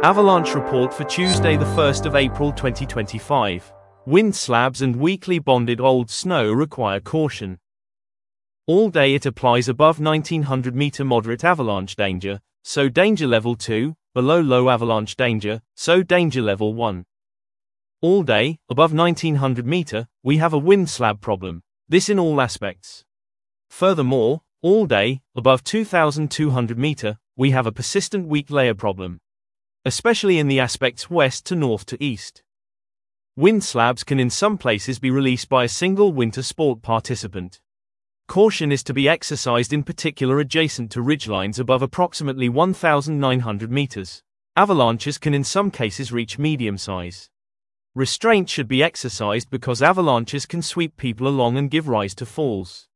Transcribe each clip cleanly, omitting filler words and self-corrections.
Avalanche report for Tuesday the 1st of April 2025. Wind slabs and weakly bonded old snow require caution. All day it applies above 1900 meter moderate avalanche danger, so danger level 2, below low avalanche danger, so danger level 1. All day, above 1900 meter, we have a wind slab problem, this in all aspects. Furthermore, all day, above 2200 meter, we have a persistent weak layer problem, especially in the aspects west to north to east. Wind slabs can in some places be released by a single winter sport participant. Caution is to be exercised in particular adjacent to ridgelines above approximately 1900 meters. Avalanches can in some cases reach medium size. Restraint should be exercised because avalanches can sweep people along and give rise to falls.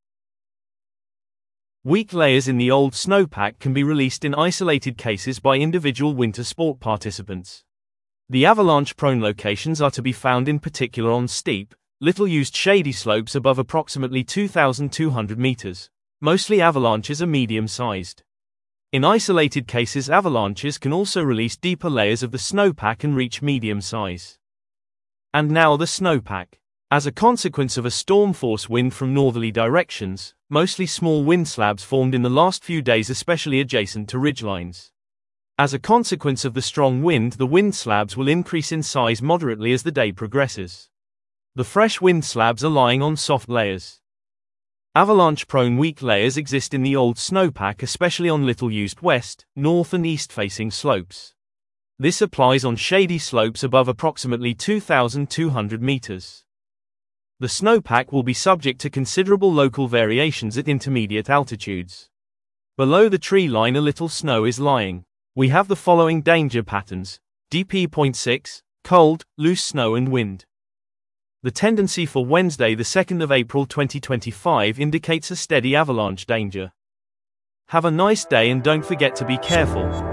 Weak layers in the old snowpack can be released in isolated cases by individual winter sport participants. The avalanche-prone locations are to be found in particular on steep, little-used shady slopes above approximately 2200 meters. Mostly avalanches are medium-sized. In isolated cases, avalanches can also release deeper layers of the snowpack and reach medium size. And now the snowpack. As a consequence of a storm force wind from northerly directions, mostly small wind slabs formed in the last few days, especially adjacent to ridgelines. As a consequence of the strong wind, the wind slabs will increase in size moderately as the day progresses. The fresh wind slabs are lying on soft layers. Avalanche-prone weak layers exist in the old snowpack, especially on little-used west, north and east-facing slopes. This applies on shady slopes above approximately 2200 meters. The snowpack will be subject to considerable local variations at intermediate altitudes. Below the tree line a little snow is lying. We have the following danger patterns: DP.6, cold, loose snow and wind. The tendency for Wednesday the 2nd of April 2025 indicates a steady avalanche danger. Have a nice day and don't forget to be careful.